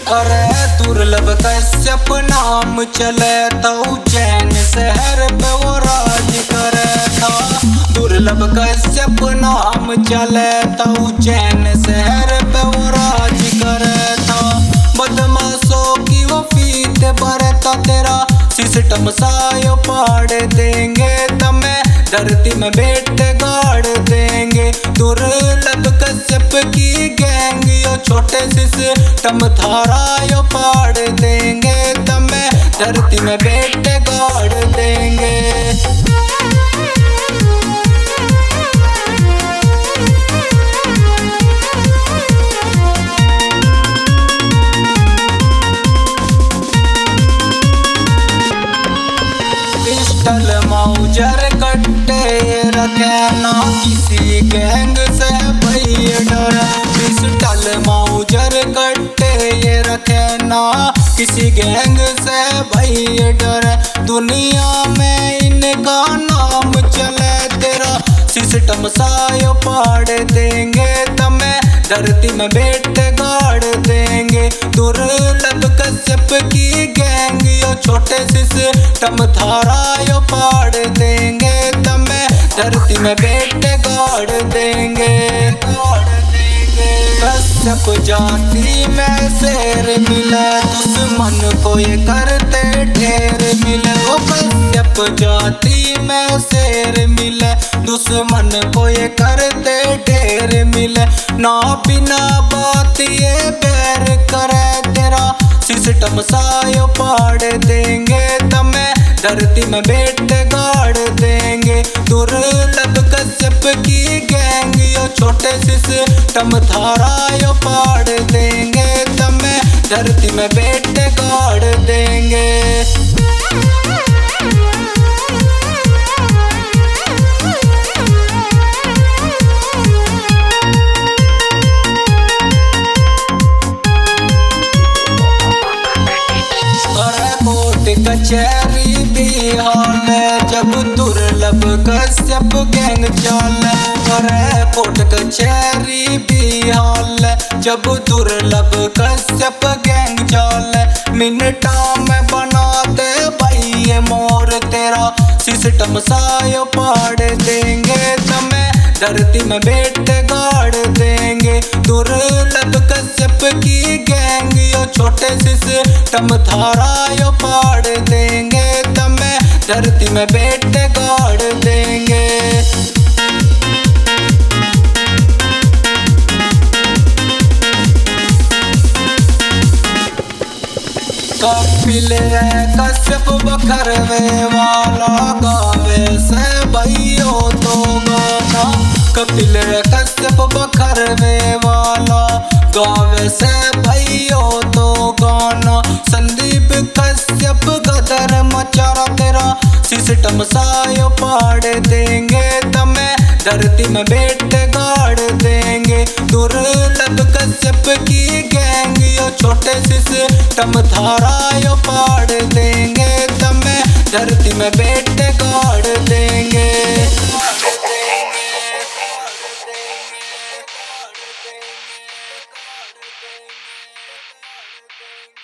अरे दुर्लभ कश्यप नाम चले तो उज्जैन शहर पे वो राज करे था। दुर्लभ कश्यप नाम चले तो उज्जैन शहर पे वो राज करे था। बदमाशों की वो फीत बरता तेरा सिस्टम सायो पाड़ देंगे तमें धरती में बेटे गाड़ देंगे। दुर्लभ कश्यप की गैंग यो छोटे सिस्टम थारा यो पाड़ देंगे तमें धरती में बेटे गाड़ देंगे। पिस्टल माउजर कट्टे रखे ना किसी गैंग से भैया डर। पिस्टल माउजर कट्टे ये रखे ना किसी गैंग से भैया डर। दुनिया में इनका नाम चले तेरा सिस्टम सायो पाड़ देंगे तमें धरती में बेटे गाड़ देंगे। दुर्लभ कश्यप की गैंग यो छोटे सिस्टम थारा यो पाड़ देंगे तमें धरती में बेटे गाड़ देंगे। कश्यप जाति में शेर मिले दुश्मन को ये करते ढेर मिले। ओ कश्यप जाति में शेर मिले दुश्मन को ये करते ढेर मिले। ना बिना बात ये बैर करे तेरा सिस्टम सायो पाड़ देंगे तमें धरती में बेटे गाड़ देंगे। दुर्लभ कश्यप की गैंग यो छोटे सिस्टम थारा यो पाड़ देंगे तमें धरती में बेटे गाड़ देंगे। कचहरी भी हाल जब दुर्लभ कश्यप गैंग चाल। अरे कोर्ट कचहरी भी हाल जब दुर्लभ कश्यप गैंग चाल। मिनटा में बना दे भाई ये मोर तेरा सिस्टम सायो पाड़ देंगे तमें धरती में बेटे गाड़ देंगे। दुर्लभ कश्यप की गैंग यो छोटे सिस्टम थारा यो पाड़ देंगे तमें धरती में बेटे गाड़ देंगे। कपिल कश्यप बखरवे वाला गावे से भैयो तो गाना। कपिल कश्यप बखरवे वाला गावे से भैयो तो गाना। संदीप कश्यप गदर मचारा तेरा सिस्टम सायो पाड़ देंगे तमें धरती में बेटे गाड़ देंगे। दुर्लभ कश्यप की गैंग यो छोटे सिस्टम थारा यो पाड़ देंगे तमें धरती में बेटे गाड़ देंगे।